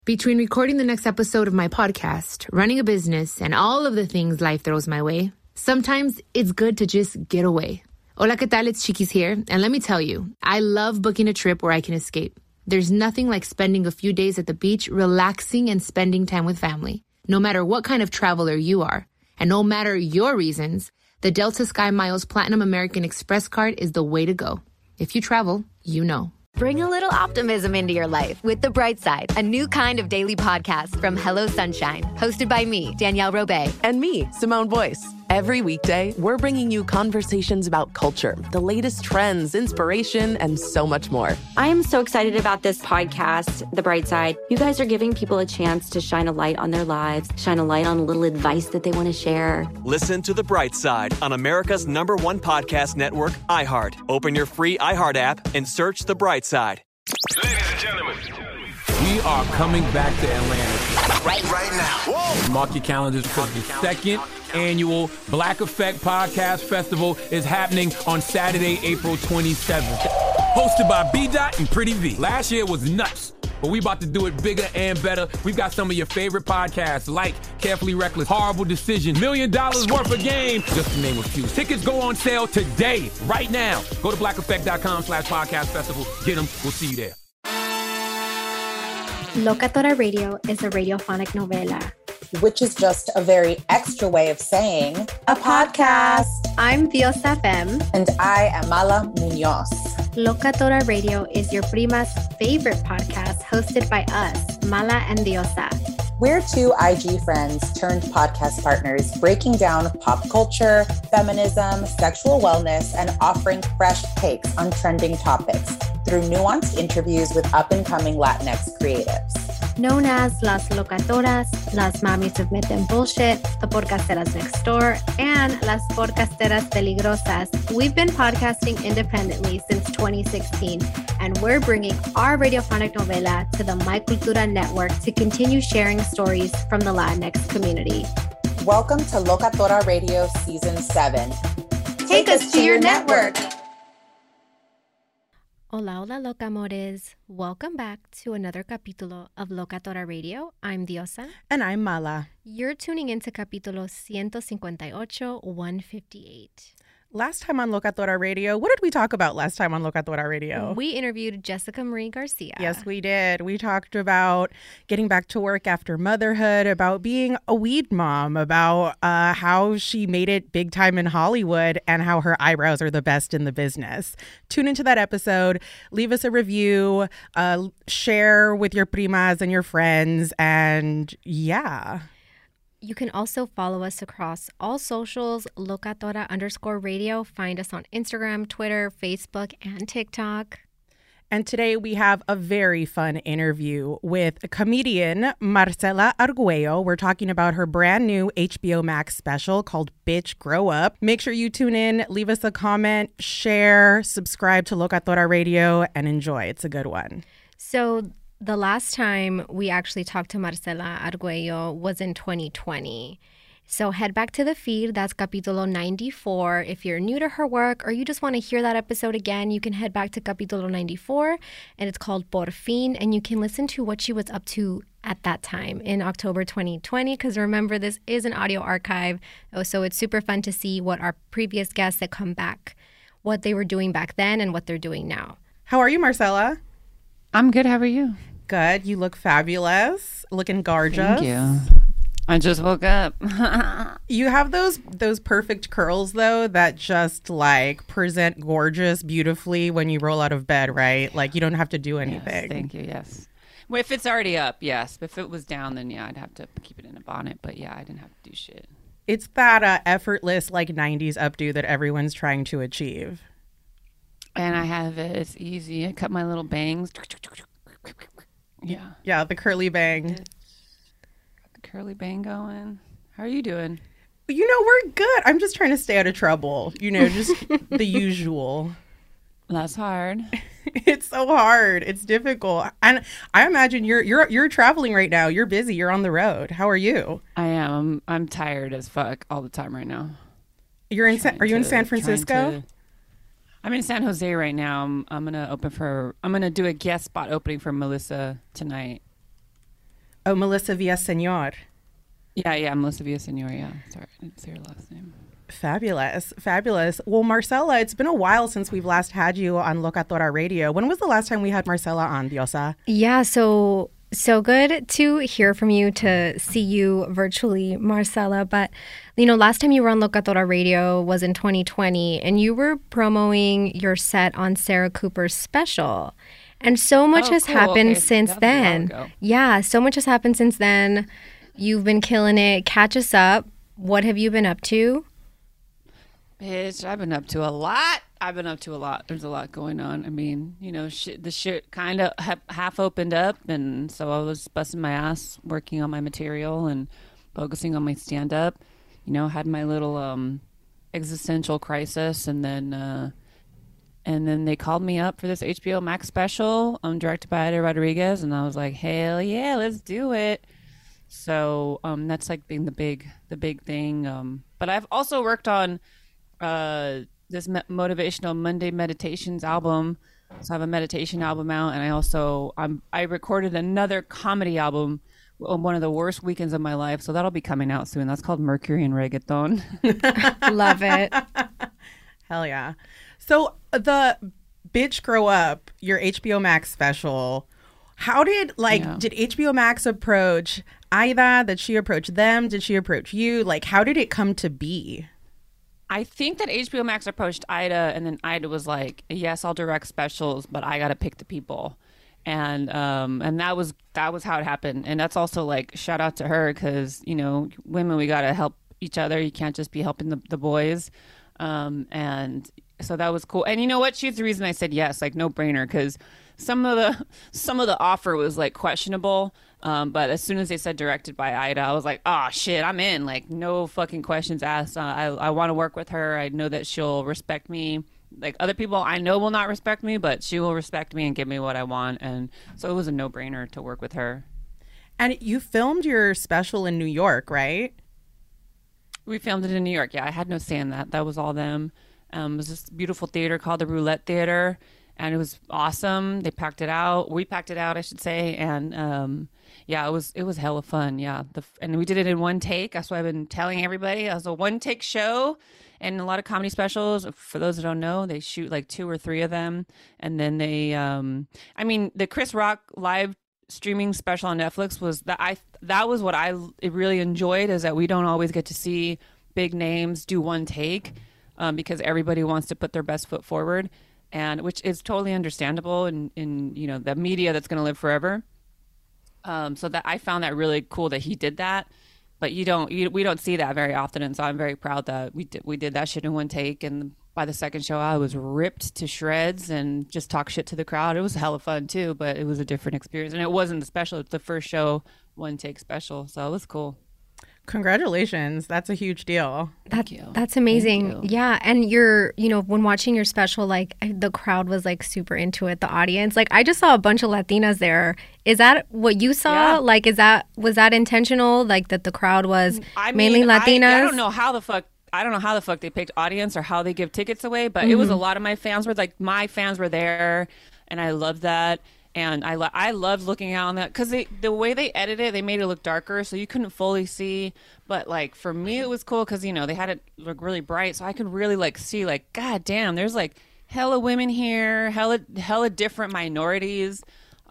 Between recording the next episode of my podcast, running a business, and all of the things life throws my way, sometimes it's good to just get away. Hola, ¿qué tal? It's Chiquis here. And let me tell you, I love booking a trip where I can escape. There's nothing like spending a few days at the beach, relaxing and spending time with family. No matter what kind of traveler you are, and no matter your reasons, the Delta Sky Miles Platinum American Express card is the way to go. If you travel, you know. Bring a little optimism into your life with The Bright Side, a new kind of daily podcast from Hello Sunshine, hosted by me, Danielle Robay. And me, Simone Boyce. Every weekday, we're bringing you conversations about culture, the latest trends, inspiration, and so much more. I am so excited about this podcast, The Bright Side. You guys are giving people a chance to shine a light on their lives, shine a light on a little advice that they want to share. Listen to The Bright Side on America's #1 podcast network, iHeart. Open your free iHeart app and search The Bright Side. Ladies and gentlemen, we are coming back to Atlanta. Right now. Whoa. Mark your calendars because the second annual Black Effect Podcast Festival is happening on Saturday, April 27th. Hosted by B-Dot and Pretty V. Last year was nuts, but we about to do it bigger and better. We've got some of your favorite podcasts like Carefully Reckless, Horrible Decision, $1 Million Worth of Game, just to name a few. Tickets go on sale today, right now. Go to blackeffect.com/podcast festival. Get them. We'll see you there. Locatora Radio is a radiophonic novela, which is just a very extra way of saying a podcast. I'm Diosa Fem. And I am Mala Munoz. Locatora Radio is your prima's favorite podcast, hosted by us, Mala and Diosa. We're two IG friends turned podcast partners, breaking down pop culture, feminism, sexual wellness, and offering fresh takes on trending topics through nuanced interviews with up-and-coming Latinx creatives. Known as Las Locatoras, Las Mamis of Myth and Bullshit, the Podcasteras Next Door, and Las Podcasteras Peligrosas, we've been podcasting independently since 2016, and we're bringing our radiophonic novela to the My Cultura Network to continue sharing stories from the Latinx community. Welcome to Locatora Radio Season 7. Take us to your network! Hola, hola, locamores. Welcome back to another capítulo of Locatora Radio. I'm Diosa. And I'm Mala. You're tuning into capítulo 158, 158. Last time on Locatora Radio, what did we talk about last time on Locatora Radio? We interviewed Jessica Marie Garcia. Yes, we did. We talked about getting back to work after motherhood, about being a weed mom, about how she made it big time in Hollywood, and how her eyebrows are the best in the business. Tune into that episode. Leave us a review. Share with your primas and your friends. And yeah. You can also follow us across all socials, Locatora_radio. Find us on Instagram, Twitter, Facebook, and TikTok. And today we have a very fun interview with comedian Marcela Arguello. We're talking about her brand new HBO Max special called Bitch Grow Up. Make sure you tune in, leave us a comment, share, subscribe to Locatora Radio, and enjoy. It's a good one. So the last time we actually talked to Marcela Arguello was in 2020. So head back to the feed. That's capítulo 94. If you're new to her work or you just want to hear that episode again, you can head back to capítulo 94, and it's called Por Fin, and you can listen to what she was up to at that time in October 2020, because remember, this is an audio archive, so it's super fun to see what our previous guests that come back, what they were doing back then and what they're doing now. How are you, Marcela? I'm good. How are you? Good. You look fabulous. Looking gorgeous. Thank you. I just woke up. You have those perfect curls, though, that just like present gorgeous beautifully when you roll out of bed, right? Like you don't have to do anything. Yes, thank you. Yes. Well, if it's already up, yes. But if it was down, then yeah, I'd have to keep it in a bonnet. But yeah, I didn't have to do shit. It's that effortless like 90s updo that everyone's trying to achieve. And I have it. It's easy. I cut my little bangs. Yeah. Yeah, the curly bang. Got the curly bang going. How are you doing? You know, we're good. I'm just trying to stay out of trouble. You know, just the usual. That's hard. It's so hard. It's difficult. And I imagine you're traveling right now. You're busy. You're on the road. How are you? I am. I'm tired as fuck all the time right now. Are you in San Francisco? I'm in San Jose right now. I'm gonna do a guest spot opening for Melissa tonight. Oh, Melissa Villaseñor. Yeah, Melissa Villaseñor, yeah. Sorry, I didn't say her last name. Fabulous. Well, Marcela, it's been a while since we've last had you on Locatora Radio. When was the last time we had Marcela on, Diosa? Yeah, so good to hear from you, to see you virtually, Marcela. But, last time you were on Locatora Radio was in 2020, and you were promoting your set on Sarah Cooper's special. And so much has happened since then. Yeah, so much has happened since then. You've been killing it. Catch us up. What have you been up to? Bitch, I've been up to a lot. There's a lot going on. I mean, the shit kind of half opened up, and so I was busting my ass working on my material and focusing on my stand-up. Had my little existential crisis, and then they called me up for this HBO Max special, directed by Ida Rodriguez, and I was like, hell yeah, let's do it. So that's like being the big thing. But I've also worked on this motivational Monday meditations album. So I have a meditation album out, and I recorded another comedy album on one of the worst weekends of my life. So that'll be coming out soon. That's called Mercury and Reggaeton. Love it. Hell yeah. So the Bitch Grow Up, your HBO Max special, how did did HBO Max approach Ida? Did she approach them? Did she approach you? How did it come to be? I think that HBO Max approached Ida, and then Ida was like, yes, I'll direct specials, but I got to pick the people. And that was how it happened. And that's also shout out to her, because, women, we got to help each other. You can't just be helping the boys. And so that was cool. And you know what? She's the reason I said yes, no brainer, because some of the offer was questionable. But as soon as they said directed by Ida, I was like, oh shit, I'm in. No fucking questions asked. I want to work with her. I know that she'll respect me. Other people I know will not respect me, but she will respect me and give me what I want. And so it was a no-brainer to work with her. And you filmed your special in New York, right? We filmed it in New York. Yeah, I had no say in that. That was all them. It was this beautiful theater called the Roulette Theater, and it was awesome. They packed it out. We packed it out, I should say. And yeah, it was hella fun. Yeah, and we did it in one take. That's what I've been telling everybody. It was a one-take show. And a lot of comedy specials, for those that don't know, they shoot 2 or 3 of them. And then they, the Chris Rock live streaming special on Netflix was that was what I really enjoyed, is that we don't always get to see big names do one take, because everybody wants to put their best foot forward, and which is totally understandable in the media that's going to live forever. So that I found that really cool that he did that. But we don't see that very often, and so I'm very proud that we did that shit in one take. And by the second show, I was ripped to shreds and just talk shit to the crowd. It was hella fun too, but it was a different experience, and it wasn't the special. It's the first show, one take special, so it was cool. Congratulations. That's a huge deal. Thank you. That's amazing. Yeah. And when watching your special, the crowd was super into it, the audience. I just saw a bunch of Latinas there. Is that what you saw? Yeah. Was that intentional? That the crowd was mainly Latinas? I don't know how the fuck they picked audience or how they give tickets away, but it was a lot of my fans were there, and I loved that. And I loved looking out on that, because the way they edited it, they made it look darker, so you couldn't fully see. But for me, it was cool because they had it look really bright, so I could really see god damn, there's hella women here, hella different minorities,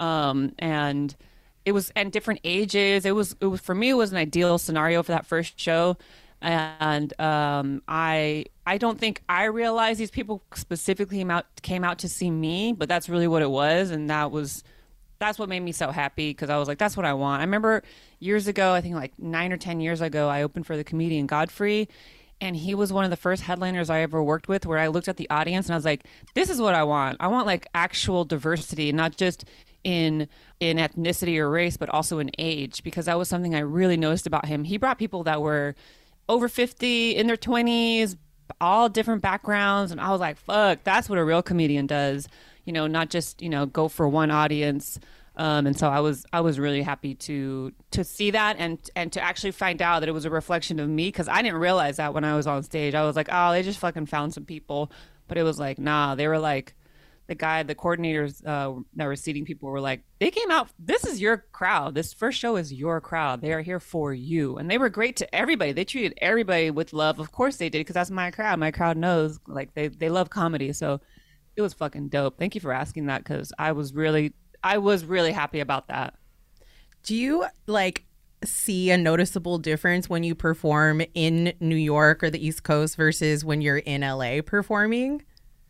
and different ages. It was for me, it was an ideal scenario for that first show. And I don't think I realized these people specifically came out to see me, but that's really what it was, and that's what made me so happy, because I was like, that's what I want. I remember years ago, I think 9 or 10 years ago, I opened for the comedian Godfrey, and he was one of the first headliners I ever worked with, where I looked at the audience and I was like, this is what I want. I want actual diversity, not just in ethnicity or race, but also in age, because that was something I really noticed about him. He brought people that were over 50, in their 20s, all different backgrounds. And I was like, fuck, that's what a real comedian does, not just, go for one audience. And so I was really happy to see that and to actually find out that it was a reflection of me, because I didn't realize that when I was on stage. I was like, oh, they just fucking found some people. But it was nah, they were the coordinators that were seating people were like, they came out, this is your crowd. This first show is your crowd. They are here for you. And they were great to everybody. They treated everybody with love. Of course they did, because that's my crowd. My crowd knows, like, they love comedy. So it was fucking dope. Thank you for asking that, because I was really happy about that. Do you, like, see a noticeable difference when you perform in New York or the East Coast versus when you're in LA performing?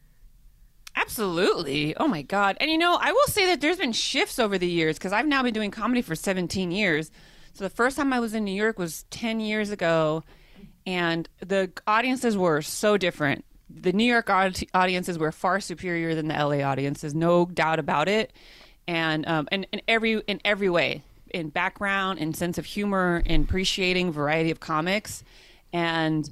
Absolutely. Oh my God. And I will say that there's been shifts over the years, because I've now been doing comedy for 17 years. So the first time I was in New York was 10 years ago, and the audiences were so different. The New York audiences were far superior than the LA audiences, no doubt about it. And in every way, in background, in sense of humor, in appreciating variety of comics. And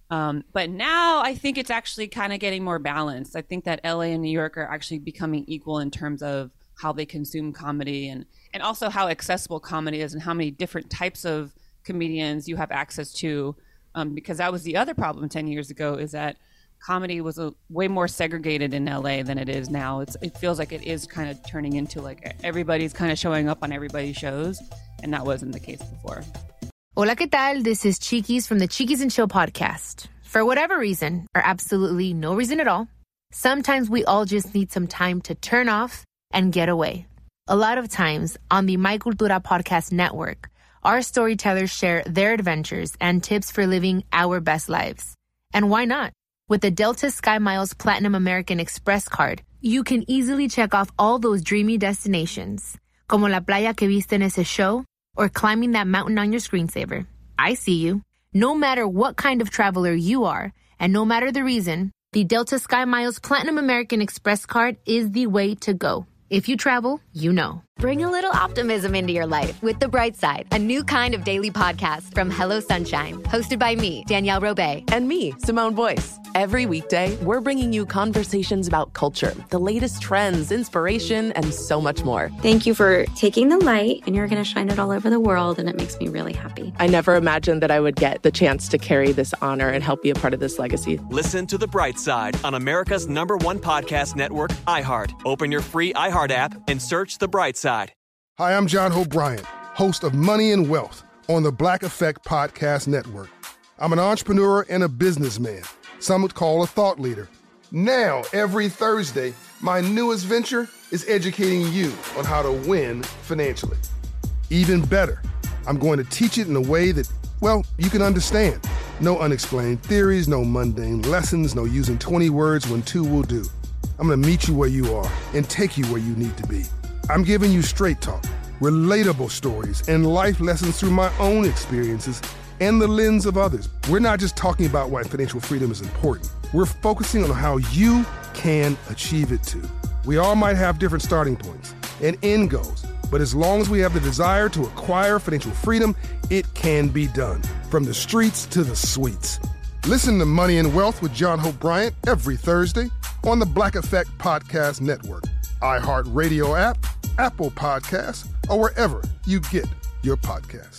but now I think it's actually kind of getting more balanced. I think that LA and New York are actually becoming equal in terms of how they consume comedy, and also how accessible comedy is, and how many different types of comedians you have access to. Because that was the other problem 10 years ago, is that comedy was way more segregated in LA than it is now. It feels like it is kind of turning into like everybody's kind of showing up on everybody's shows, and that wasn't the case before. Hola, ¿qué tal? This is Chiquis from the Chiquis and Chill podcast. For whatever reason, or absolutely no reason at all, sometimes we all just need some time to turn off and get away. A lot of times on the My Cultura podcast network, our storytellers share their adventures and tips for living our best lives. And why not? With the Delta Sky Miles Platinum American Express card, you can easily check off all those dreamy destinations, como la playa que viste en ese show, or climbing that mountain on your screensaver. I see you. No matter what kind of traveler you are, and no matter the reason, the Delta Sky Miles Platinum American Express card is the way to go. If you travel, you know. Bring a little optimism into your life with The Bright Side, a new kind of daily podcast from Hello Sunshine, hosted by me, Danielle Robay. And me, Simone Boyce. Every weekday, we're bringing you conversations about culture, the latest trends, inspiration, and so much more. Thank you for taking the light, and you're going to shine it all over the world, and it makes me really happy. I never imagined that I would get the chance to carry this honor and help be a part of this legacy. Listen to The Bright Side on America's #1 podcast network, iHeart. Open your free iHeart app and search The Bright Side. Hi, I'm John Hope Bryant, host of Money and Wealth on the Black Effect Podcast Network. I'm an entrepreneur and a businessman. Some would call a thought leader. Now, every Thursday, my newest venture is educating you on how to win financially. Even better, I'm going to teach it in a way that, well, you can understand. No unexplained theories, no mundane lessons, no using 20 words when 2 will do. I'm going to meet you where you are and take you where you need to be. I'm giving you straight talk, relatable stories, and life lessons through my own experiences and the lens of others. We're not just talking about why financial freedom is important. We're focusing on how you can achieve it too. We all might have different starting points and end goals, but as long as we have the desire to acquire financial freedom, it can be done. From the streets to the suites. Listen to Money and Wealth with John Hope Bryant every Thursday on the Black Effect Podcast Network, iHeartRadio app, Apple Podcasts, or wherever you get your podcasts.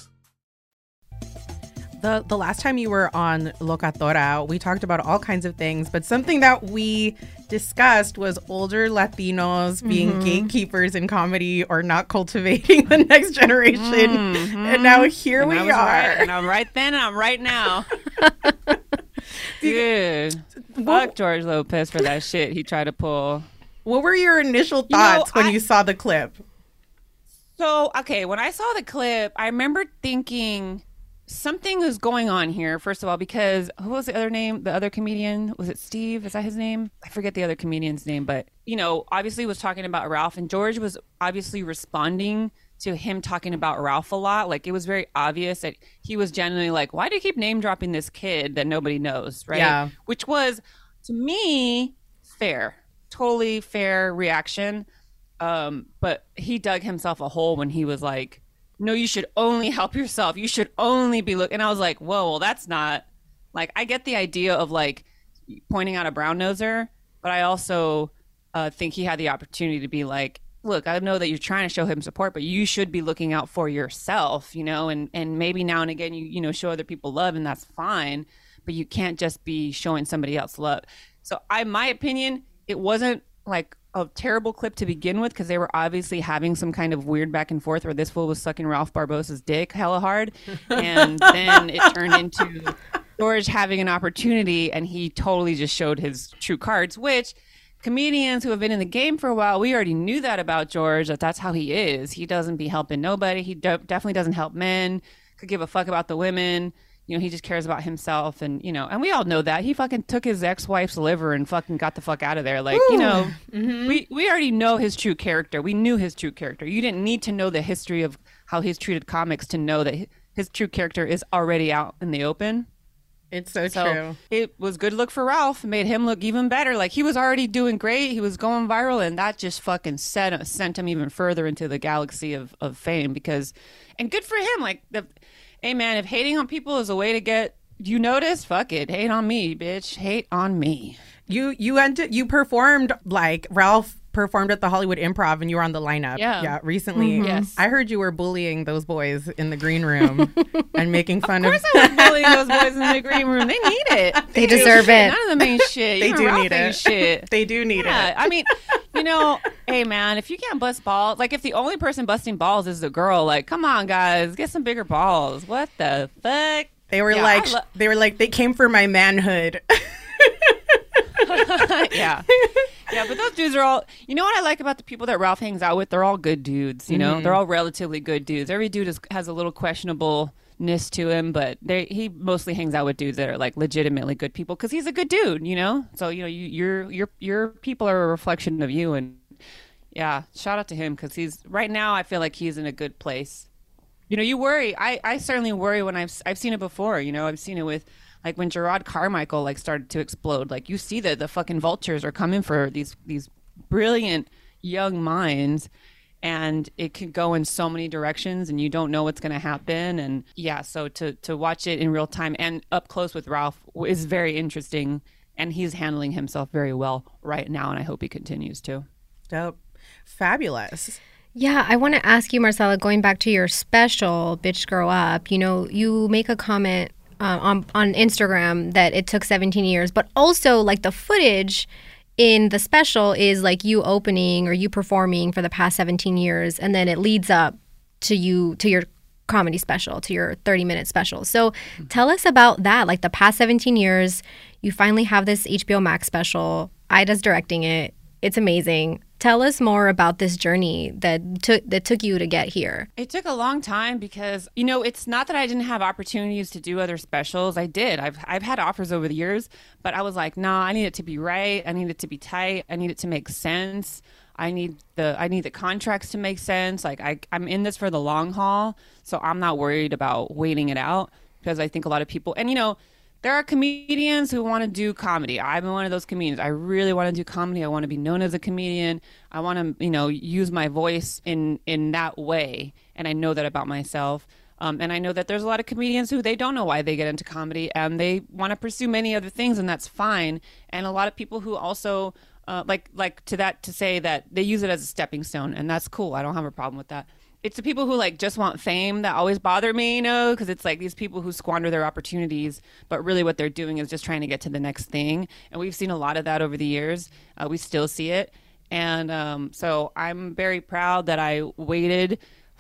The last time you were on Locatora, we talked about all kinds of things, but something that we discussed was older Latinos being gatekeepers in comedy or not cultivating the next generation. And now here we are. Right. And I'm right then and I'm right now. Dude, fuck George Lopez for that shit he tried to pull. What were your initial thoughts when you saw the clip? So, okay, when I saw the clip, I remember thinking something was going on here, first of all, because who was the other name? The other comedian? Was it Steve? Is that his name? I forget the other comedian's name, but, obviously was talking about Ralph, and George was obviously responding to him talking about Ralph a lot. Like, it was very obvious that he was genuinely like, why do you keep name dropping this kid that nobody knows, right? Yeah. Which was, to me, fair. Totally fair reaction. But he dug himself a hole when he was like, no, you should only help yourself. You should only be looking. And I was like, whoa, well, that's not, like, I get the idea of like pointing out a brown noser, but I also think he had the opportunity to be like, look, I know that you're trying to show him support, but you should be looking out for yourself, and maybe now and again, you show other people love, and that's fine, but you can't just be showing somebody else love. So my opinion, it wasn't like a terrible clip to begin with because they were obviously having some kind of weird back and forth where this fool was sucking Ralph Barbosa's dick hella hard. And then it turned into George having an opportunity, and he totally just showed his true cards, which comedians who have been in the game for a while, we already knew that about George, that's how he is. He doesn't be helping nobody. He definitely doesn't help men, could give a fuck about the women. You know, he just cares about himself. And, you know, and we all know that. He fucking took his ex-wife's liver and fucking got the fuck out of there. Like, you know, we already know his true character. We knew his true character. You didn't need to know the history of how he's treated comics to know that his true character is already out in the open. It's so true. It was good look for Ralph. It made him look even better. Like, he was already doing great. He was going viral, and that just fucking sent him even further into the galaxy of fame. Because, and good for him. Like, hey man, if hating on people is a way to get you noticed, fuck it. Hate on me, bitch. Hate on me. You performed, like, Ralph performed at the Hollywood Improv, and you were on the lineup. Yeah, recently. Yes, I heard you were bullying those boys in the green room and making fun of. Of course, I was bullying those boys in the green room. They need it. They deserve it. None of them ain't shit. They Even do Ralph need ain't it. Shit. They do need it. I mean, you know, hey man, if you can't bust balls, like if the only person busting balls is the girl, like, come on, guys, get some bigger balls. What the fuck? They were they came for my manhood. Yeah. Yeah, but those dudes are all, you know what I like about the people that Ralph hangs out with? They're all good dudes, you know? They're all relatively good dudes. Every dude has a little questionableness to him, but he mostly hangs out with dudes that are like legitimately good people because he's a good dude, you know? So, you know, your people are a reflection of you. And yeah, shout out to him because right now I feel like he's in a good place. You know, you worry. I certainly worry when I've seen it before, you know? I've seen it with, like, when Gerard Carmichael, like, started to explode. Like, you see that the fucking vultures are coming for these brilliant young minds, and it can go in so many directions, and you don't know what's going to happen. And yeah, so to watch it in real time and up close with Ralph is very interesting, and he's handling himself very well right now, and I hope he continues to. Dope. Fabulous. Yeah, I want to ask you, Marcella, going back to your special, Bitch Grow Up, you know, you make a comment on Instagram that it took 17 years, but also, like, the footage in the special is like you opening or you performing for the past 17 years, and then it leads up to your comedy special, to your 30-minute special. So tell us about that, like the past 17 years. You finally have this HBO Max special. Ida's directing it. It's amazing. Tell us more about this journey that took you to get here. It took a long time because, you know, it's not that I didn't have opportunities to do other specials. I did. I've had offers over the years, but I was like, nah, I need it to be right. I need it to be tight. I need it to make sense. I need the contracts to make sense. Like, I'm in this for the long haul, so I'm not worried about waiting it out because I think a lot of people, and, you know, there are comedians who want to do comedy. I'm one of those comedians. I really want to do comedy. I want to be known as a comedian. I want to, you know, use my voice in that way. And I know that about myself. And I know that there's a lot of comedians who they don't know why they get into comedy and they want to pursue many other things, and that's fine. And a lot of people who also to say that they use it as a stepping stone, and that's cool. I don't have a problem with that. It's the people who like just want fame that always bother me, you know, because it's like these people who squander their opportunities, but really what they're doing is just trying to get to the next thing. And we've seen a lot of that over the years. We still see it. And so I'm very proud that I waited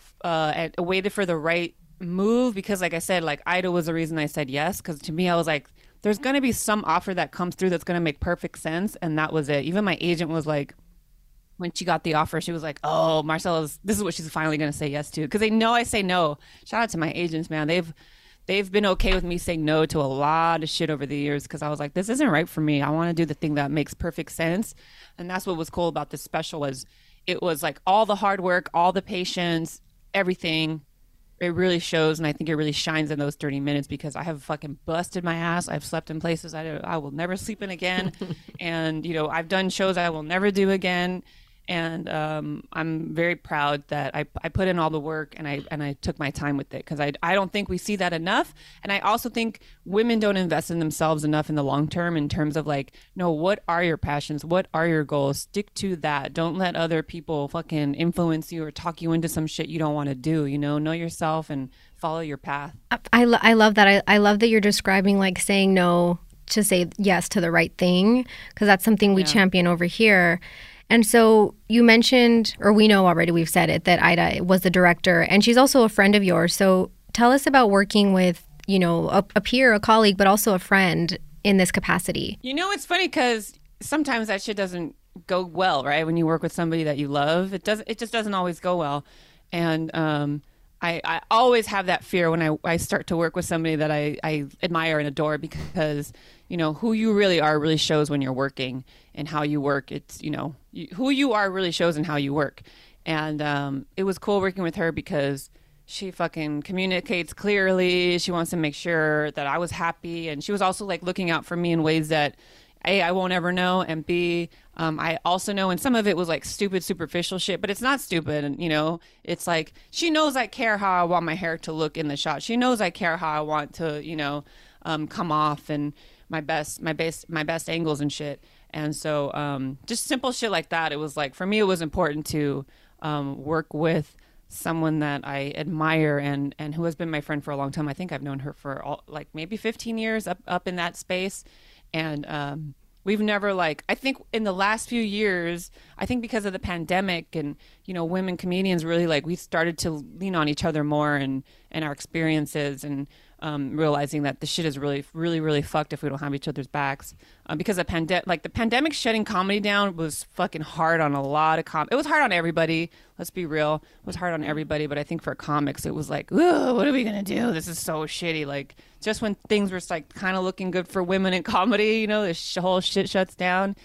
for the right move because, like I said, like Ida was the reason I said yes, because to me, I was like, there's going to be some offer that comes through that's going to make perfect sense. And that was it. Even my agent was like, when she got the offer, she was like, oh, Marcella's, this is what she's finally going to say yes to. Because they know I say no. Shout out to my agents, man. They've been okay with me saying no to a lot of shit over the years because I was like, this isn't right for me. I want to do the thing that makes perfect sense. And that's what was cool about this special was it was like all the hard work, all the patience, everything. It really shows, and I think it really shines in those 30 minutes because I have fucking busted my ass. I've slept in places I will never sleep in again. And, you know, I've done shows I will never do again. And I'm very proud that I put in all the work and I took my time with it because I don't think we see that enough. And I also think women don't invest in themselves enough in the long term in terms of like, no, what are your passions? What are your goals? Stick to that. Don't let other people fucking influence you or talk you into some shit you don't want to do. You know yourself and follow your path. I love that. I love that you're describing like saying no to say yes to the right thing because that's something we champion over here. And so you mentioned, or we know already, we've said it, that Ida was the director, and she's also a friend of yours. So tell us about working with, you know, a peer, a colleague, but also a friend in this capacity. You know, it's funny because sometimes that shit doesn't go well, right? When you work with somebody that you love, it just doesn't always go well. And I always have that fear when I start to work with somebody that I admire and adore, because, you know, who you really are really shows when you're working, and how you work. It's, you know, who you are really shows in how you work. And it was cool working with her because she fucking communicates clearly. She wants to make sure that I was happy. And she was also like looking out for me in ways that A, I won't ever know, and B, I also know, and some of it was like stupid, superficial shit, but it's not stupid. And, you know, it's like, she knows I care how I want my hair to look in the shot. She knows I care how I want to, you know, come off, and my best angles and shit. And so just simple shit like that. It was like, for me, it was important to work with someone that I admire and who has been my friend for a long time. I think I've known her for like maybe 15 years up in that space. And we've never, like, I think in the last few years, I think because of the pandemic and, you know, women comedians really, like, we started to lean on each other more and our experiences, and realizing that the shit is really, really, really fucked if we don't have each other's backs. Because the pandemic shutting comedy down was fucking hard on a lot of it was hard on everybody. Let's be real. It was hard on everybody. But I think for comics, it was like, ooh, what are we going to do? This is so shitty. Like, just when things were like kind of looking good for women in comedy, you know, this whole shit shuts down.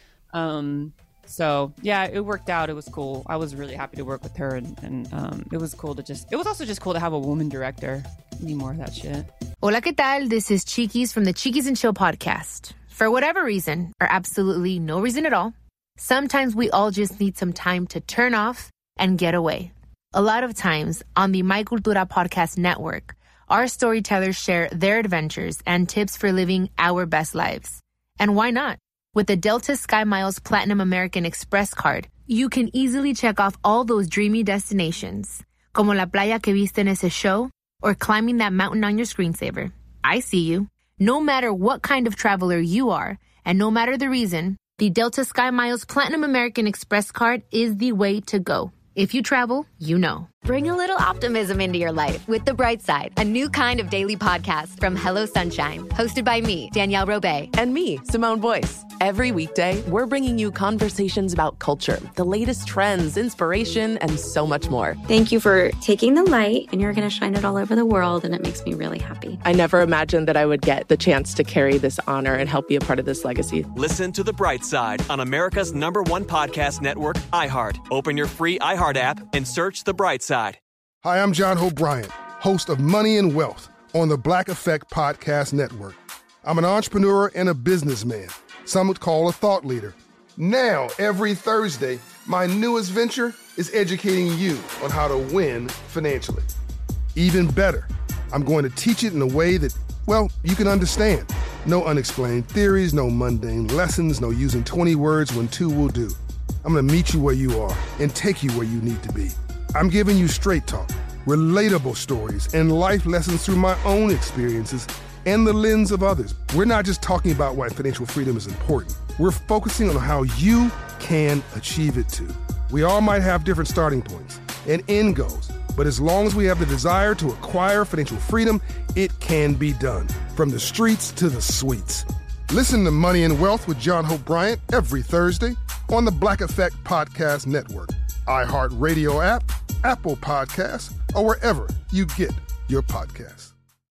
So yeah, it worked out. It was cool. I was really happy to work with her, and it was cool it was also just cool to have a woman director. Need more of that shit. Hola, ¿qué tal? This is Chiquis from the Chiquis and Chill podcast. For whatever reason, or absolutely no reason at all, sometimes we all just need some time to turn off and get away. A lot of times on the My Cultura podcast network, our storytellers share their adventures and tips for living our best lives. And why not? With the Delta Sky Miles Platinum American Express card, you can easily check off all those dreamy destinations, como la playa que viste en ese show, or climbing that mountain on your screensaver. I see you. No matter what kind of traveler you are, and no matter the reason, the Delta Sky Miles Platinum American Express card is the way to go. If you travel, you know. Bring a little optimism into your life with The Bright Side, a new kind of daily podcast from Hello Sunshine, hosted by me, Danielle Robay. And me, Simone Boyce. Every weekday, we're bringing you conversations about culture, the latest trends, inspiration, and so much more. Thank you for taking the light, and you're going to shine it all over the world, and it makes me really happy. I never imagined that I would get the chance to carry this honor and help be a part of this legacy. Listen to The Bright Side on America's #1 podcast network, iHeart. Open your free iHeart app and search The Bright Side. Hi, I'm John Hope Bryant, host of Money and Wealth on the Black Effect Podcast Network. I'm an entrepreneur and a businessman. Some would call a thought leader. Now, every Thursday, my newest venture is educating you on how to win financially. Even better, I'm going to teach it in a way that, well, you can understand. No unexplained theories, no mundane lessons, no using 20 words when 2 will do. I'm going to meet you where you are and take you where you need to be. I'm giving you straight talk, relatable stories, and life lessons through my own experiences and the lens of others. We're not just talking about why financial freedom is important. We're focusing on how you can achieve it too. We all might have different starting points and end goals, but as long as we have the desire to acquire financial freedom, it can be done. From the streets to the suites. Listen to Money and Wealth with John Hope Bryant every Thursday on the Black Effect Podcast Network, iHeartRadio app, Apple Podcasts, or wherever you get your podcasts.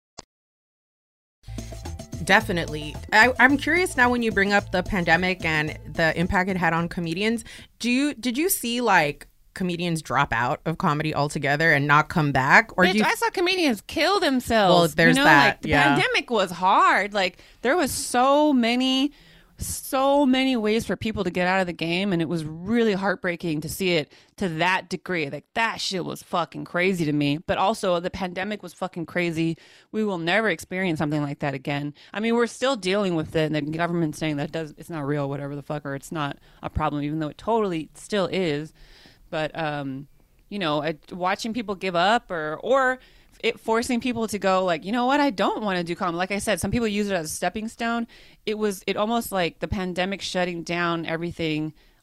Definitely. I'm curious now, when you bring up the pandemic and the impact it had on comedians, did you see like comedians drop out of comedy altogether and not come back? Or I saw comedians kill themselves. Well, there's that. Like, the pandemic was hard. Like, there was so many ways for people to get out of the game, and it was really heartbreaking to see it to that degree. Like, that shit was fucking crazy to me. But also, the pandemic was fucking crazy. We will never experience something like that again. I mean, we're still dealing with it, and the government's saying that it's not real, whatever the fuck, or it's not a problem, even though it totally still is. But you know, watching people give up or it forcing people to go like, you know what, I don't want to do comedy. Like I said, some people use it as a stepping stone. It almost like the pandemic shutting down everything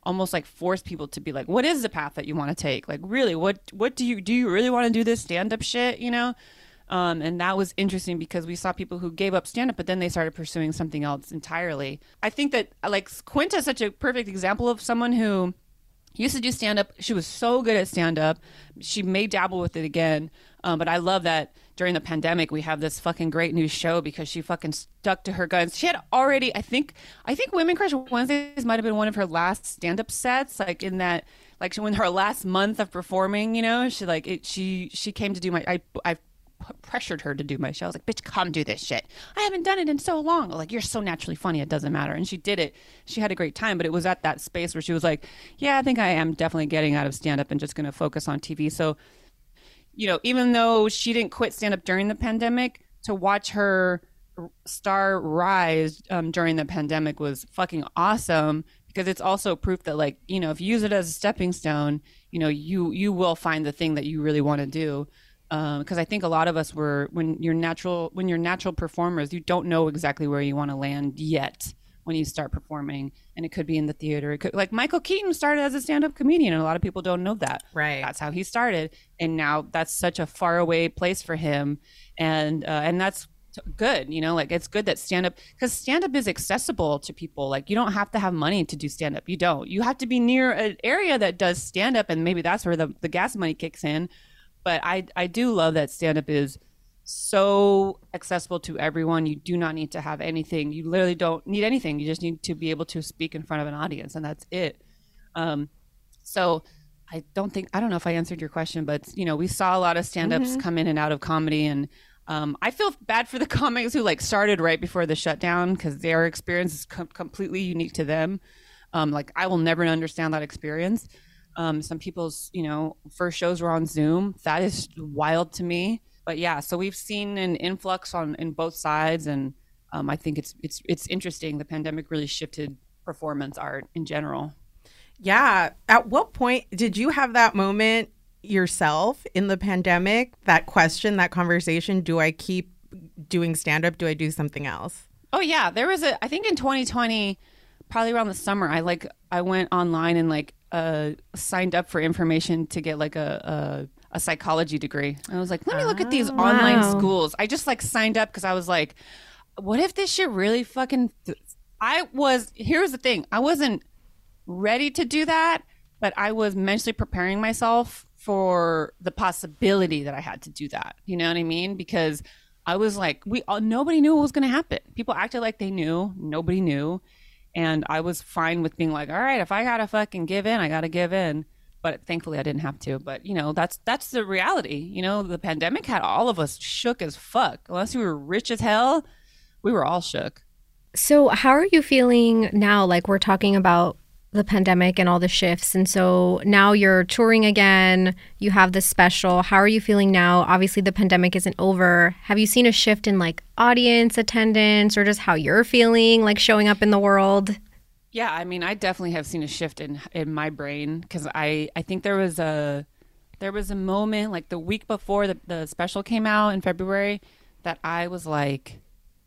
almost like force people to be like, what is the path that you want to take? Like, really, what do you really want to do this stand-up shit, you know? And that was interesting because we saw people who gave up stand-up, but then they started pursuing something else entirely. I think that like Quinta is such a perfect example of someone who used to do stand-up. She was so good at stand-up. She may dabble with it again. But I love that during the pandemic, we have this fucking great new show because she fucking stuck to her guns. She had already, I think Women Crush Wednesdays might have been one of her last stand-up sets, like in that, like when her last month of performing, you know, she came to do I pressured her to do my show. I was like, bitch, come do this shit. I haven't done it in so long. Like, you're so naturally funny, it doesn't matter. And she did it. She had a great time, but it was at that space where she was like, yeah, I think I am definitely getting out of stand-up and just going to focus on TV. So, you know, even though she didn't quit stand-up during the pandemic, to watch her star rise during the pandemic was fucking awesome, because it's also proof that, like, you know, if you use it as a stepping stone, you know, you will find the thing that you really want to do. Because I think a lot of us when you're natural performers, you don't know exactly where you want to land yet when you start performing, and it could be in the theater. It could, like Michael Keaton started as a stand-up comedian, and a lot of people don't know that. Right, that's how he started, and now that's such a far away place for him, and that's good. You know, like, it's good that stand-up, because stand-up is accessible to people. Like, you don't have to have money to do stand-up. You have to be near an area that does stand-up, and maybe that's where the gas money kicks in. But I do love that stand-up is so accessible to everyone. You do not need to have anything. You literally don't need anything. You just need to be able to speak in front of an audience, and that's it. So I don't know if I answered your question, but, you know, we saw a lot of stand-ups come in and out of comedy, and I feel bad for the comics who like started right before the shutdown, because their experience is completely unique to them. Like, I will never understand that experience. Some people's, you know, first shows were on Zoom. That is wild to me. But yeah, so we've seen an influx in both sides, and I think it's interesting. The pandemic really shifted performance art in general. Yeah. At what point did you have that moment yourself in the pandemic? That question, that conversation: do I keep doing stand-up? Do I do something else? Oh yeah, there was I think in 2020, probably around the summer, I went online and like signed up for information to get like a psychology degree. I was like, let me look at these online schools. I just like signed up because I was like, what if this shit really fucking here's the thing, I wasn't ready to do that, but I was mentally preparing myself for the possibility that I had to do that. You know what I mean? Because I was like, nobody knew what was going to happen. People acted like they knew. Nobody knew. And I was fine with being like, all right, if I got to fucking give in, I got to give in. But thankfully I didn't have to. But, you know, that's the reality. You know, the pandemic had all of us shook as fuck. Unless we were rich as hell, we were all shook. So how are you feeling now? Like, we're talking about the pandemic and all the shifts. And so now you're touring again. You have this special. How are you feeling now? Obviously, the pandemic isn't over. Have you seen a shift in like audience attendance, or just how you're feeling, like showing up in the world? Yeah, I mean, I definitely have seen a shift in my brain, because I think there was a moment like the week before the special came out in February that I was like,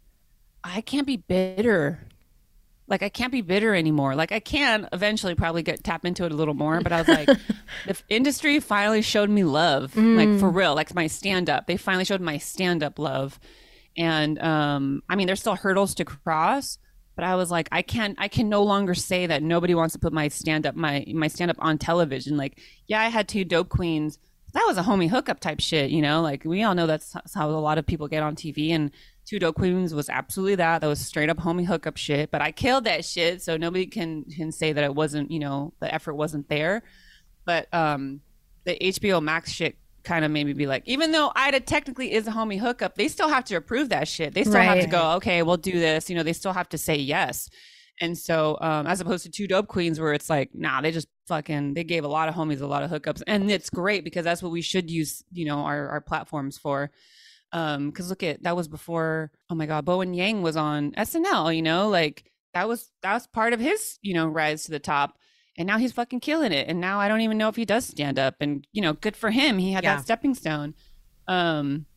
I can't be bitter. Like, I can't be bitter anymore. Like, I can eventually probably tap into it a little more. But I was like, the industry finally showed me love. Like, for real, like my stand-up. They finally showed my stand-up love. And, I mean, there's still hurdles to cross. But I was like, I can no longer say that nobody wants to put my stand-up on television. Like, yeah, I had 2 Dope Queens. That was a homie hookup type shit, you know? Like, we all know that's how a lot of people get on TV. And 2 Dope Queens was absolutely that. That was straight up homie hookup shit. But I killed that shit, so nobody can say that it wasn't, you know, the effort wasn't there. But the HBO Max shit kind of made me be like, even though Ida technically is a homie hookup, they still have to approve that shit. They still have to go, okay, we'll do this. You know, they still have to say yes. And so as opposed to 2 Dope Queens, where it's like, nah, they just they gave a lot of homies a lot of hookups. And it's great, because that's what we should use, you know, our platforms for. Because that was before, oh my God, Bowen Yang was on SNL, you know, like that was part of his, you know, rise to the top. And now he's fucking killing it. And now I don't even know if he does stand up. And, you know, good for him. He had that stepping stone.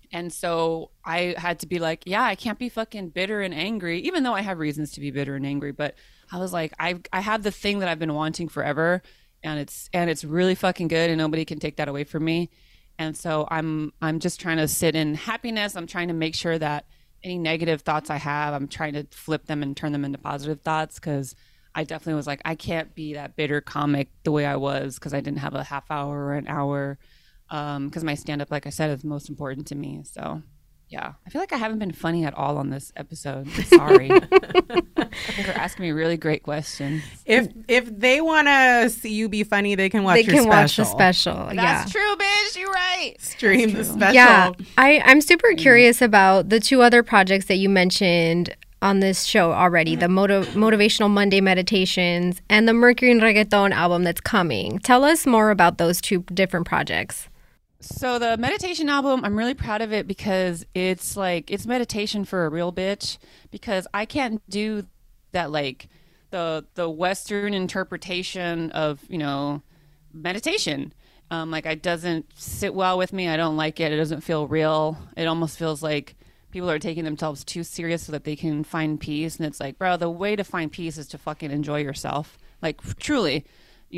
And so I had to be like, yeah, I can't be fucking bitter and angry, even though I have reasons to be bitter and angry. But I was like, I have the thing that I've been wanting forever, and it's really fucking good, and nobody can take that away from me. And so I'm just trying to sit in happiness. I'm trying to make sure that any negative thoughts I have, I'm trying to flip them and turn them into positive thoughts, because I definitely was like, I can't be that bitter comic the way I was because I didn't have a half hour or an hour. Because my stand-up, like I said, is most important to me. So, yeah. I feel like I haven't been funny at all on this episode. I'm sorry. They're asking me really great questions. If they want to see you be funny, they can watch your special. They can watch the special, That's true, bitch. You're right. Stream the special. Yeah. I'm super curious about the 2 other projects that you mentioned on this show already, the Motivational Monday Meditations and the Mercury and Reggaeton album that's coming. Tell us more about those 2 different projects. So the meditation album, I'm really proud of it because it's meditation for a real bitch, because I can't do that, like the Western interpretation of, meditation. Like it doesn't sit well with me. I don't like it. It doesn't feel real. It almost feels like people are taking themselves too serious so that they can find peace. And it's like, bro, the way to find peace is to fucking enjoy yourself. Like truly,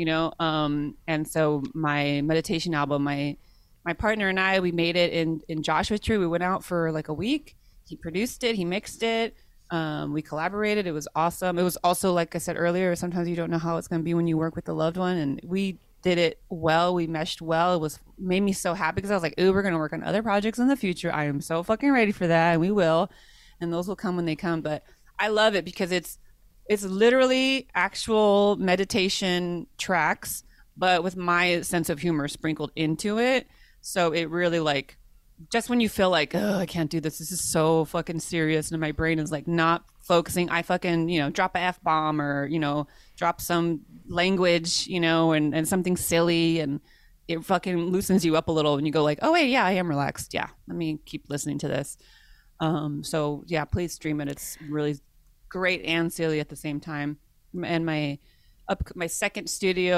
and so my meditation album, my partner and I, we made it in Joshua Tree. We went out for like a week. He produced it. He mixed it. We collaborated. It was awesome. It was also, like I said earlier, sometimes you don't know how it's going to be when you work with a loved one. And we did it well. We meshed well. It made me so happy because I was like, ooh, we're going to work on other projects in the future. I am so fucking ready for that. And we will. And those will come when they come. But I love it because it's literally actual meditation tracks, but with my sense of humor sprinkled into it. So it really, like, just when you feel like, oh, I can't do this. This is so fucking serious. And my brain is like not focusing. I fucking, drop a F-bomb or, drop some language, and something silly. And it fucking loosens you up a little. And you go like, oh, wait, yeah, I am relaxed. Yeah, let me keep listening to this. So, yeah, please stream it. It's really great and silly at the same time. And my second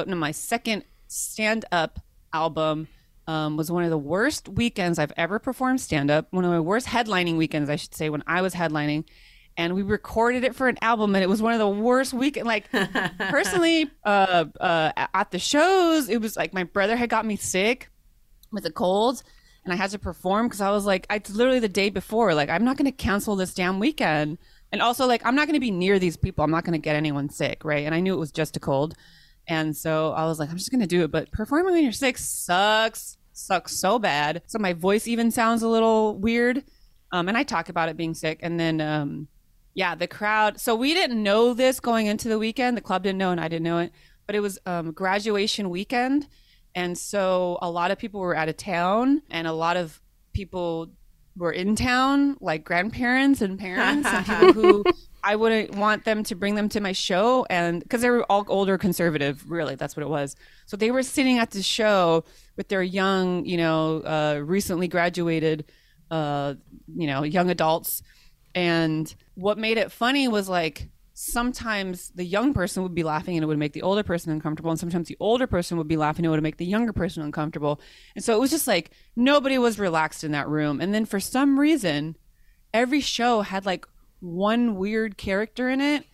stand-up album was one of the worst weekends I've ever performed stand-up. One of my worst headlining weekends, I should say, when I was headlining. And we recorded it for an album, and it was one of the worst weekends. Like, personally, at the shows, it was like my brother had got me sick with a cold, and I had to perform because I was like, it's literally the day before. Like, I'm not going to cancel this damn weekend. And also, like, I'm not going to be near these people. I'm not going to get anyone sick, right? And I knew it was just a cold. And so I was like, I'm just going to do it. But performing when you're sick sucks so bad. So my voice even sounds a little weird. And I talk about it being sick. And then, the crowd. So we didn't know this going into the weekend. The club didn't know and I didn't know it. But it was graduation weekend. And so a lot of people were out of town and a lot of people were in town, like grandparents and parents and people who I wouldn't want them to bring them to my show. And because they were all older conservative, really, that's what it was. So they were sitting at the show with their young, recently graduated, young adults. And what made it funny was like, sometimes the young person would be laughing and it would make the older person uncomfortable. And sometimes the older person would be laughing and it would make the younger person uncomfortable. And so it was just like, nobody was relaxed in that room. And then for some reason, every show had like one weird character in it.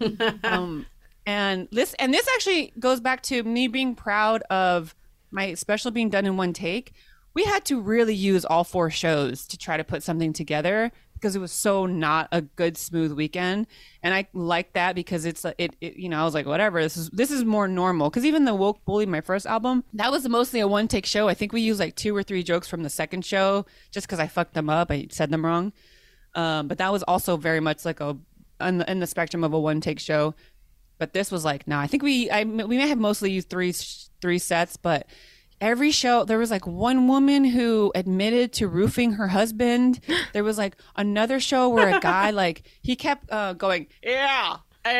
And this actually goes back to me being proud of my special being done in one take. We had to really use all 4 shows to try to put something together because it was so not a good, smooth weekend. And I like that because it's I was like, whatever, this is more normal. Because even the Woke Bully, my first album, that was mostly a one-take show. I think we used like 2 or 3 jokes from the second show just because I fucked them up. I said them wrong. But that was also very much like in the spectrum of a one-take show. But this was like, no, I think we may have mostly used three sets, but every show there was like one woman who admitted to roofing her husband. There was like another show where a guy like he kept going yeah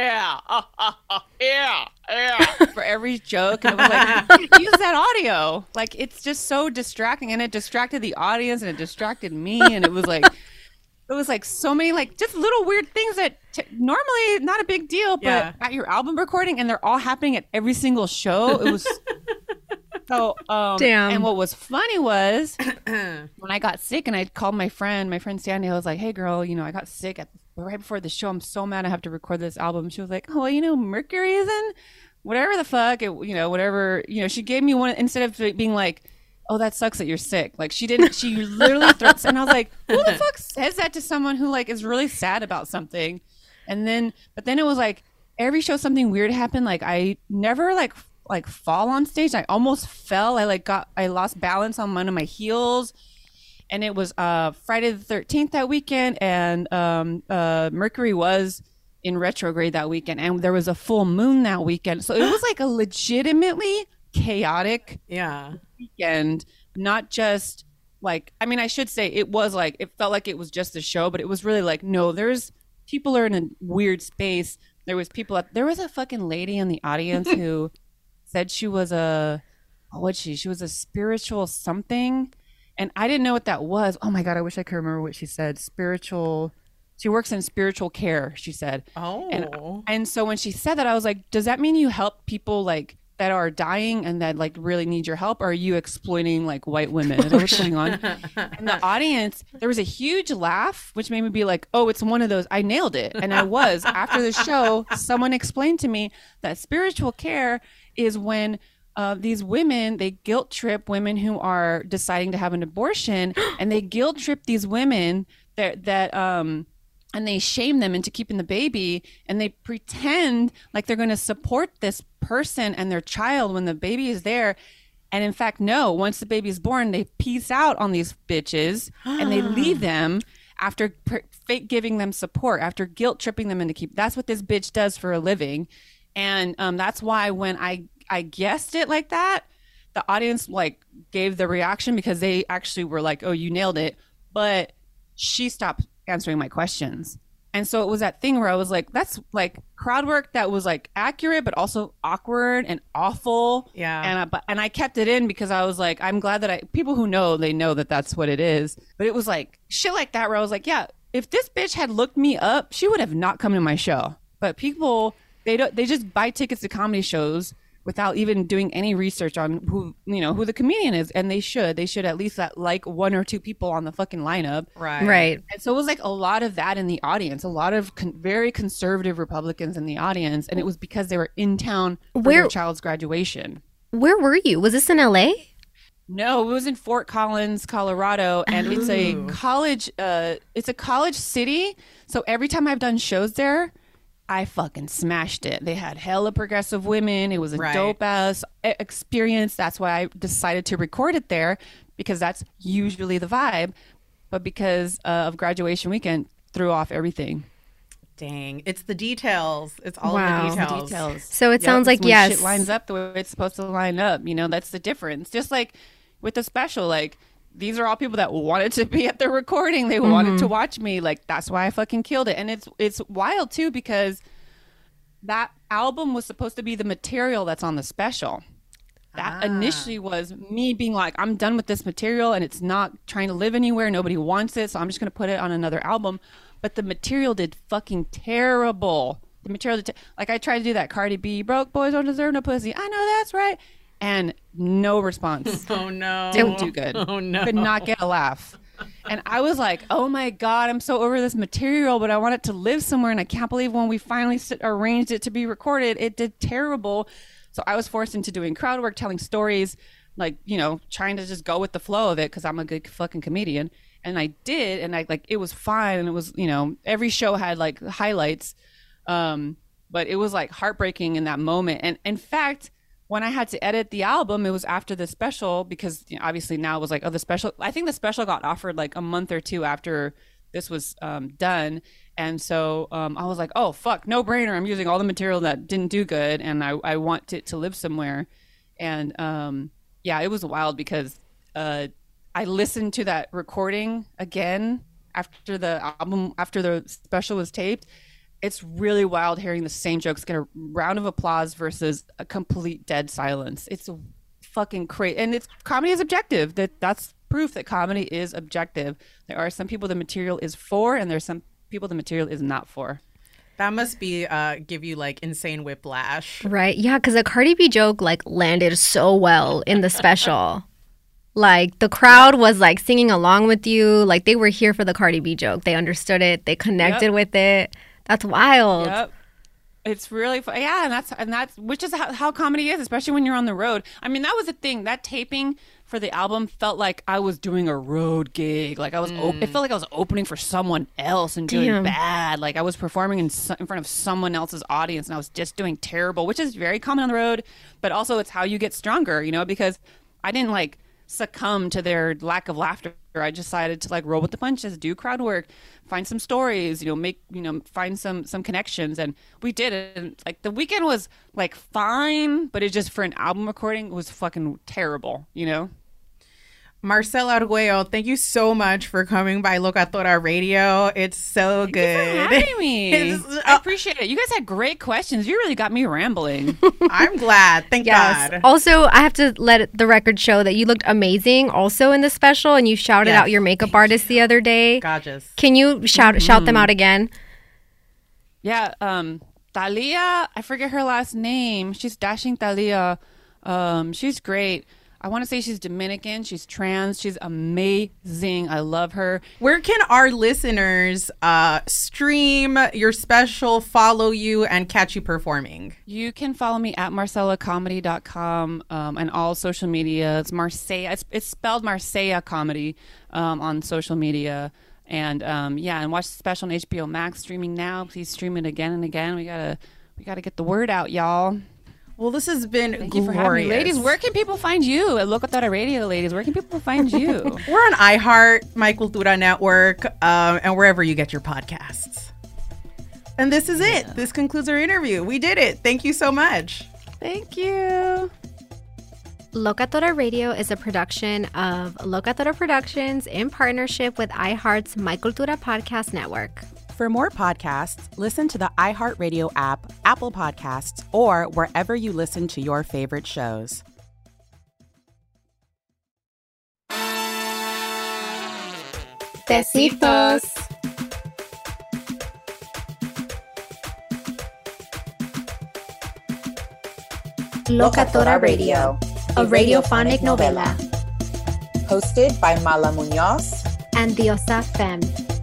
for every joke, and it was like, use that audio. Like, it's just so distracting, and it distracted the audience and it distracted me, and it was like so many like just little weird things that normally not a big deal, but at your album recording, and they're all happening at every single show. It was So, Damn. And what was funny was when I got sick and I called my friend Sandy, I was like, hey girl, I got sick right before the show. I'm so mad I have to record this album. She was like, oh, well, Mercury is in whatever the fuck, whatever, she gave me one instead of being like, oh, that sucks that you're sick. Like she literally threats. And I was like, who the fuck says that to someone who like is really sad about something? But then it was like every show something weird happened. Like I never like fall on stage. I almost fell. I lost balance on one of my heels. And it was Friday the 13th that weekend. And Mercury was in retrograde that weekend. And there was a full moon that weekend. So it was like a legitimately chaotic weekend. Not just like, I mean, I should say it was like, it felt like it was just a show, but it was really like, no, people are in a weird space. There was a fucking lady in the audience who said she was she was a spiritual something. And I didn't know what that was. Oh my God, I wish I could remember what she said. She works in spiritual care, she said. Oh. And so when she said that, I was like, does that mean you help people like that are dying and that like really need your help? Or are you exploiting like white women? What's going on? And the audience, there was a huge laugh, which made me be like, oh, it's one of those. I nailed it. And I was. After the show, someone explained to me that spiritual care is when these women, they guilt trip women who are deciding to have an abortion, and they guilt trip these women and they shame them into keeping the baby, and they pretend like they're going to support this person and their child when the baby is there. And in fact, no, once the baby is born, they peace out on these bitches and they leave them after fake giving them support, after guilt tripping them into that's what this bitch does for a living. And that's why when I guessed it like that, the audience like gave the reaction because they actually were like, oh, you nailed it. But she stopped answering my questions. And so it was that thing where I was like, that's like crowd work that was like accurate, but also awkward and awful. Yeah. And I kept it in because I was like, I'm glad that people who know, they know that that's what it is. But it was like shit like that where I was like, yeah, if this bitch had looked me up, she would have not come to my show. But people, they just buy tickets to comedy shows without even doing any research on who the comedian is. And they should at least like one or two people on the fucking lineup. Right. And so it was like a lot of that in the audience, a lot of very conservative Republicans in the audience. And it was because they were in town for their child's graduation. Where were you? Was this in LA? No, it was in Fort Collins, Colorado. And it's a college city. So every time I've done shows there, I fucking smashed it. They had hella progressive women. It was a dope ass experience. That's why I decided to record it there, because that's usually the vibe. But because of graduation weekend, threw off everything. Dang, it's the details. It's all of the details. So it sounds like yes, shit lines up the way it's supposed to line up. That's the difference. Just like with the special, like these are all people that wanted to be at the recording. They wanted to watch me. Like, that's why I fucking killed it. And it's wild too, because that album was supposed to be the material that's on the special. That initially was me being like, I'm done with this material and it's not trying to live anywhere. Nobody wants it. So I'm just going to put it on another album. But the material did fucking terrible. The material did like I tried to do that Cardi B, broke boys don't deserve no pussy. I know that's right. And no response. Oh no. Didn't do good. Oh no. Could not get a laugh. And I was like, oh my God, I'm so over this material, but I want it to live somewhere. And I can't believe when we finally arranged it to be recorded, it did terrible. So I was forced into doing crowd work, telling stories, like, trying to just go with the flow of it because I'm a good fucking comedian. And I did. And it was fine. And it was, every show had like highlights. But it was like heartbreaking in that moment. And in fact, when I had to edit the album, it was after the special because obviously now it was like, oh, the special. I think the special got offered like a month or two after this was done. And so I was like, oh, fuck, no brainer. I'm using all the material that didn't do good. And I want it to live somewhere. And it was wild because I listened to that recording again after the special was taped. It's really wild hearing the same jokes get a round of applause versus a complete dead silence. It's fucking crazy. And comedy is objective. That's proof that comedy is objective. There are some people the material is for, and there's some people the material is not for. That must be give you like insane whiplash. Right. Yeah, because the Cardi B joke like landed so well in the special. Like the crowd was like singing along with you. Like they were here for the Cardi B joke. They understood it. They connected with it. That's wild. Yep. It's really fun. Yeah, and that's which is how comedy is, especially when you're on the road. I mean, that was the thing. That taping for the album felt like I was doing a road gig. Like I was, it felt like I was opening for someone else and doing bad. Like I was performing in front of someone else's audience, and I was just doing terrible, which is very common on the road. But also, it's how you get stronger, you know, because I didn't like succumb to their lack of laughter. I decided to like roll with the punches, do crowd work, find some stories, find some connections, and we did it. And like the weekend was like fine, but it just for an album recording was fucking terrible, you know. Marcela Arguello, thank you so much for coming by Locatora Radio. It's so good. Thank you for having me. I appreciate it. You guys had great questions. You really got me rambling. I'm glad. Thank God. Also, I have to let the record show that you looked amazing also in the special, and you shouted out your makeup artist the other day. Gorgeous. Can you shout them out again? Yeah. Thalia, I forget her last name. She's Dashing Thalia. She's great. I want to say she's Dominican. She's trans. She's amazing. I love her. Where can our listeners stream your special, follow you, and catch you performing? You can follow me at marcelacomedy.com and all social media. It's Marseilla. It's spelled Marseilla Comedy on social media. And and watch the special on HBO Max streaming now. Please stream it again and again. We gotta get the word out, y'all. Well, this has been Thank glorious. you for having me. Ladies, where can people find you at Locatora Radio, ladies? Where can people find you? We're on iHeart, My Cultura Network, and wherever you get your podcasts. And this is it. This concludes our interview. We did it. Thank you so much. Thank you. Locatora Radio is a production of Locatora Productions in partnership with iHeart's My Cultura Podcast Network. For more podcasts, listen to the iHeartRadio app, Apple Podcasts, or wherever you listen to your favorite shows. Besitos. Locatora Radio, a radiophonic novela. Hosted by Mala Munoz and Diosa Fem.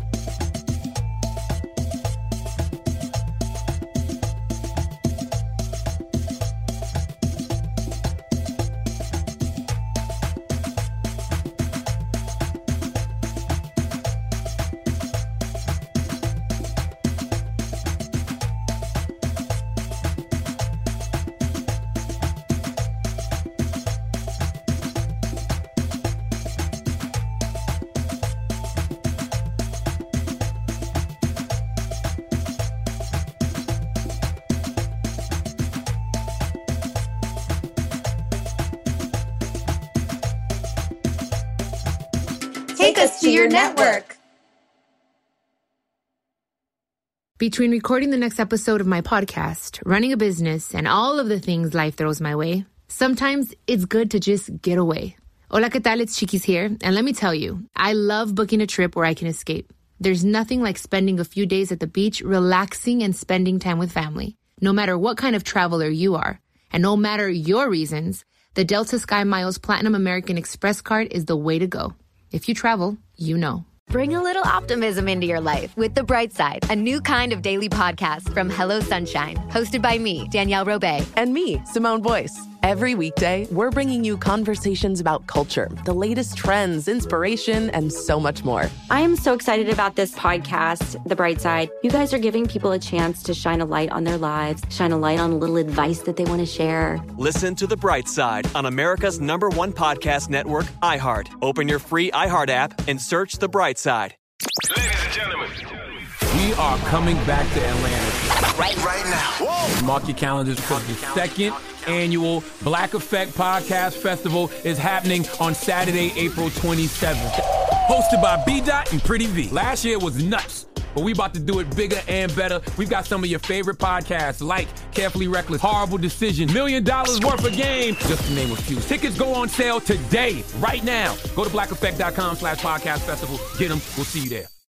Take us to your network. Between recording the next episode of my podcast, running a business, and all of the things life throws my way, sometimes it's good to just get away. Hola, ¿qué tal? It's Chiquis here. And let me tell you, I love booking a trip where I can escape. There's nothing like spending a few days at the beach, relaxing and spending time with family. No matter what kind of traveler you are, and no matter your reasons, the Delta Sky Miles Platinum American Express card is the way to go. If you travel, you know. Bring a little optimism into your life with The Bright Side, a new kind of daily podcast from Hello Sunshine, hosted by me, Danielle Robay. And me, Simone Boyce. Every weekday, we're bringing you conversations about culture, the latest trends, inspiration, and so much more. I am so excited about this podcast, The Bright Side. You guys are giving people a chance to shine a light on their lives, shine a light on a little advice that they want to share. Listen to The Bright Side on America's #1 podcast network, iHeart. Open your free iHeart app and search The Bright Side. Ladies and gentlemen, We are coming back to Atlanta. right now. Whoa. Mark your calendars because the second annual Black Effect Podcast Festival is happening on Saturday, April 27th. Hosted by B-Dot and Pretty V. Last year was nuts, but we about to do it bigger and better. We've got some of your favorite podcasts like Carefully Reckless, Horrible Decision, $1 Million Worth of Game, just to name a few. Tickets go on sale today, right now. Go to blackeffect.com/podcast festival. Get them. We'll see you there.